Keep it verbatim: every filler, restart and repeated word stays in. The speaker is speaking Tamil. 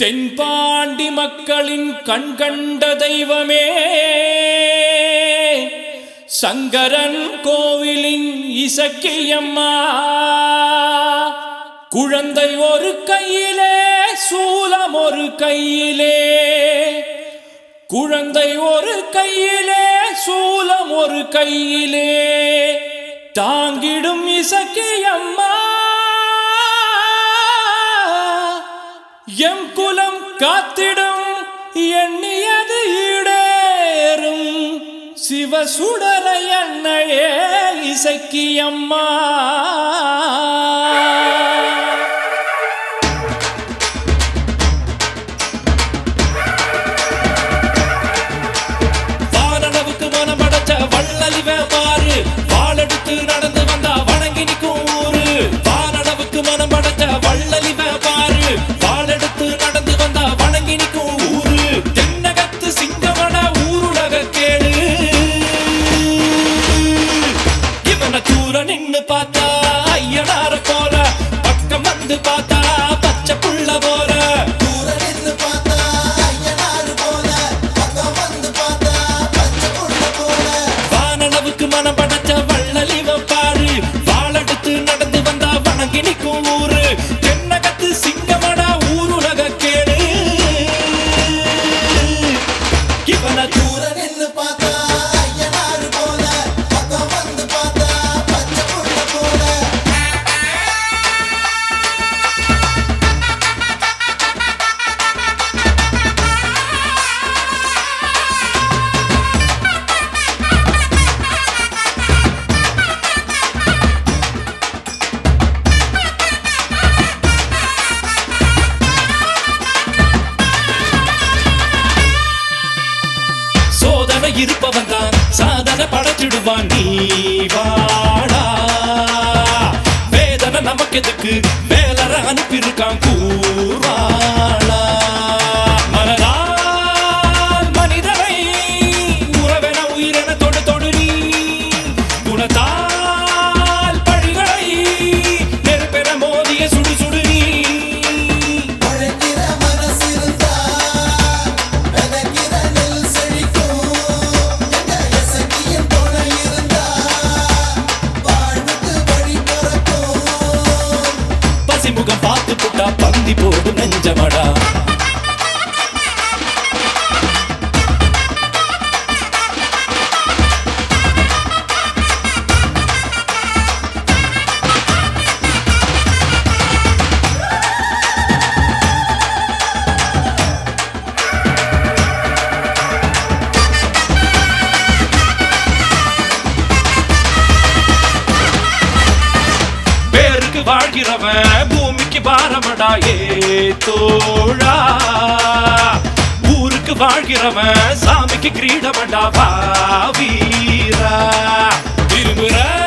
தென்பாண்டி மக்களின் கண்கண்ட தெய்வமே சங்கரன் கோவிலின் இசக்கியம்மா. குழந்தை ஒரு கையிலே சூலம் ஒரு கையிலே, குழந்தை ஒரு கையிலே சூலம் ஒரு கையிலே, தாங்கிடும் இசக்கியம்மா. எம் குலம் காத்திடும் எண்ணியது ஈடேறும் சிவசுடலை அன்னையே இசக்கியம்மா. வானளவுக்கு மனமடைச்ச வள்ளலிவ பாரு, வாளெடுத்து நடந்து வந்தா வணங்கி நிற்கும் ஊரு. வானளவுக்கு மனமடைச்ச வள்ளலிவ பாரு, வாளெடுத்து நடந்து வந்தா வணங்கி நிற்கும் ஊரு. தென்னகத்து சிங்கமன ஊருலக கேளு, இவனை தூர நின்னு பார்த்தா ஐயனார போல, பக்கம் வந்து பார்த்தா பச்சை புள்ள போல. வானளவுக்கு மனம் படைச்ச வள்ளலிவ பாரு, வாளெடுத்து நடந்து வந்தா வணங்கி நிற்கும் ஊரு. தென்னகத்து சிங்கமன ஊருலக கேளு, இவனை தூர நின்னு பார்த்தா ஐயனாரு போல, பக்கம் வந்து பார்த்தா பச்சை புள்ள போல. சோதனை இருப்பவன் தான் சாதனை படைச்சிடுவான், நீ வாடா. வேதனை நமக்கு எதுக்கு, வேலரை அனுப்பியிருக்கான் கூறாளா. மனதால் மனிதனை உறவென உயிரென தொடு தொடு நீ, குணத்தால் பழிகளை நெருப்பென மோதிய சுடு சுடு நீ. முகம் பார்த்து புட்டா பந்தி போடு நெஞ்சமடா. பேருக்கு வாழ்கிறவன் பூமிக்கு பாரமடா ஏ தோழா. ஊருக்கு வாழ்கிறவன் சாமிக்கு கிரீடமடா வா வீரா. திரும்புற